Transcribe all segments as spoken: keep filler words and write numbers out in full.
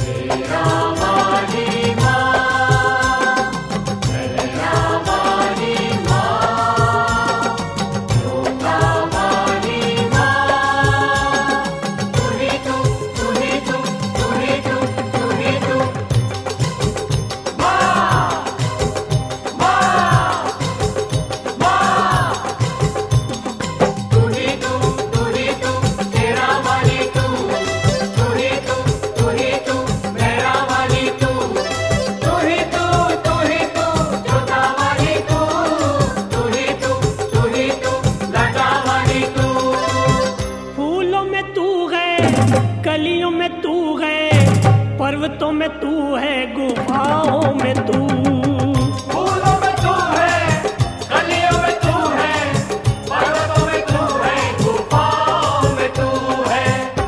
पर्वतों में तू है, गुफाओं में तू, फूलों में तू है, कलियों में तू है, पर्वतों में तू है, गुफाओं में तू है।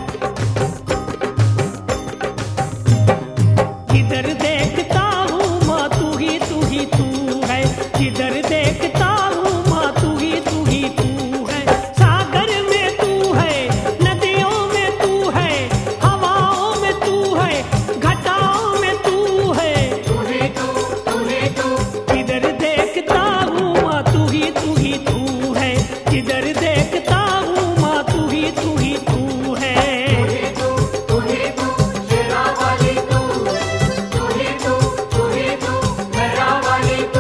जिधर देखता हूँ माँ तू ही तू ही तू है, जिधर देखता हूँ माँ तू ही तू ही तू है। सागर में तू है, नदियों में तू है, हवाओं में तू है, घटाओं में तू है। तू ही तू, तू ही तू, जिधर देखता हूँ माँ तू ही तू ही तू है, जिधर देखता हूँ माँ तू ही तू ही तू है। तू ही तू, तू ही तू, शेरा वाली तू, तू ही तू, तू ही तू, मेरा वाली तू।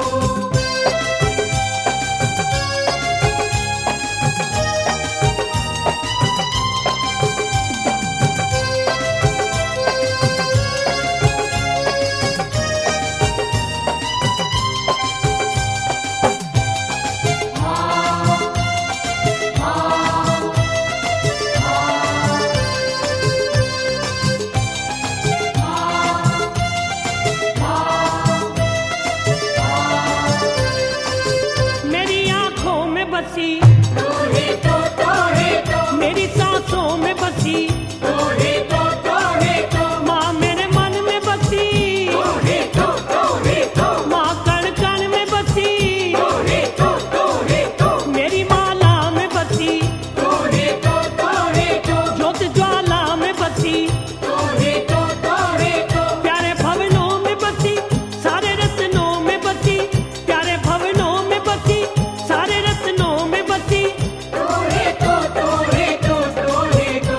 मेरी आंखों में बसी, तू ही तू, तू ही तू, मेरी सांसों में बसी, तू ही तू, तू ही तू, माँ मेरे मन में बसी, तू ही तू, तू ही तू, माँ कण कण में बसी, तू ही तू, तू ही तू, मेरी माला में बसी, तू ही तू, तू ही तू, ज्योत ज्वाला में बसी, तू ही तू, तू ही तू, प्यारे भवनों में बसी, सारे रत्नों में बसी, प्यारे भवनों में बसी, सारे रत्नों में बसी। तू ही तू, तू ही तू, तू ही तू।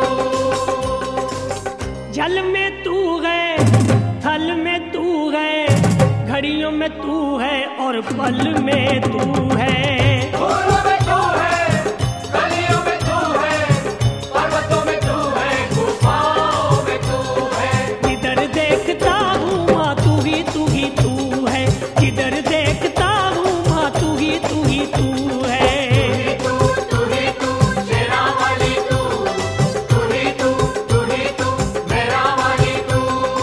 जल में तू है, थल में तू है, घड़ियों में तू है और पल में तू है। फूलों में तू है, कलियों में तू है, पर्वतों में तू है, गुफाओं में तू है। जिधर देखता हूँ माँ तू ही तू ही तू है, जिधर देखता हूँ माँ तू ही तू ही तू है। तू ही तू, तू ही तू, शेरा वाली तू, तू ही तू, तू ही तू, मेरा वाली तू।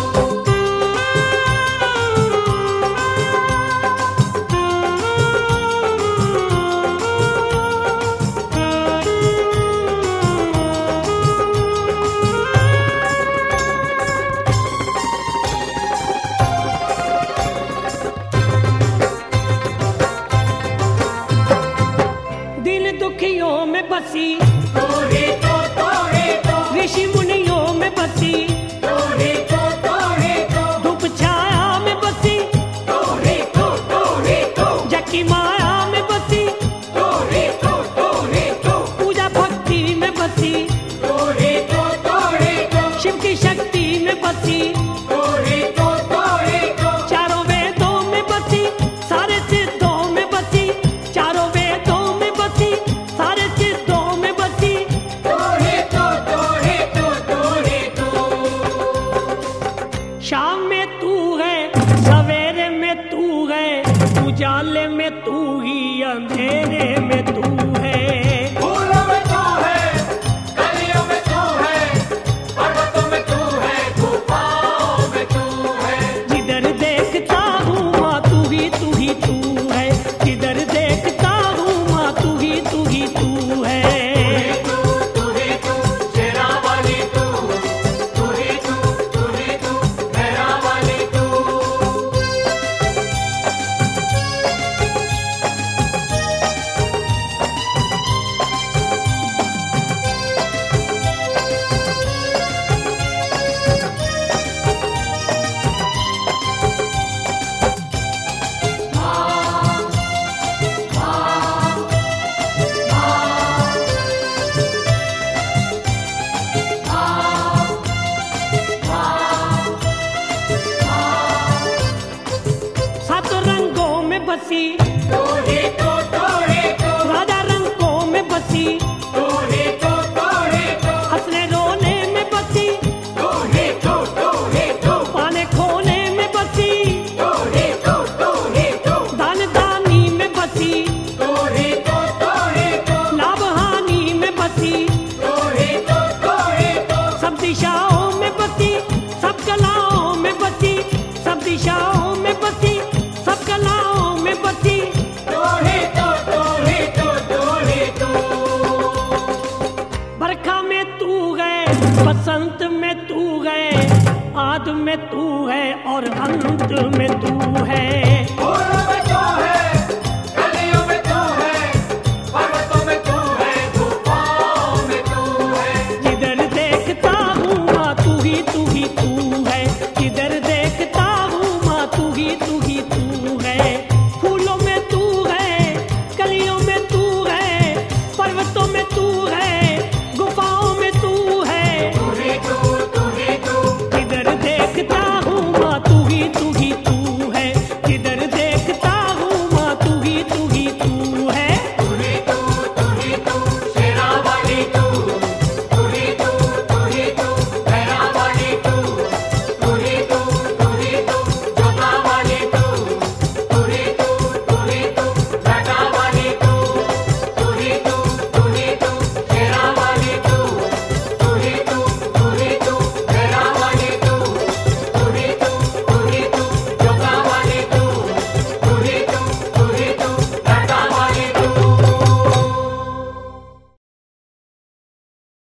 दिन दुखियों में बसी, तू ही तू, तू ही तू, ऋषि मुनियों में बसी, तू ही तू, तू ही तू, धूप छाया में बसी, तू ही तू, तू ही तू, जकी माया में बसी, तू ही तू, तू ही तू, पूजा भक्ति में बसी, तू ही तू, तू ही तू, शिव की शक्ति में बसी, तू ही तू, तू ही तू, चारों वेदों में बसी, सारे सिद्धों में बसी, चारों वेदों में बसी, सारे सिद्धों में बसी। तू ही तू, तू ही तू, तू ही तू। शाम में तू है, सवेरे में तू है, उजाले में तू ही, अंधेरे में तू है। फूलों में तू है, कलियों में तू है, पर्वतों में तू है, गुफाओं में तू है। जिधर देखता हूँ माँ तू ही तू ही तू है, जिधर देखता हूँ माँ तू ही तू ही तू है। तू ही तू, तू ही तू, शेरा वाली तू, तू ही तू, तू ही तू, मेरा वाली तू। दिशाओं में बसी, सब कलाओं में बसी, सब दिशाओं में बसी, सब कलाओं में बसी। तू ही तू, तू ही तू, तू ही तू। बरखा में तू है, बसंत में तू है, आद में तू है और अंत में तू है। फूलों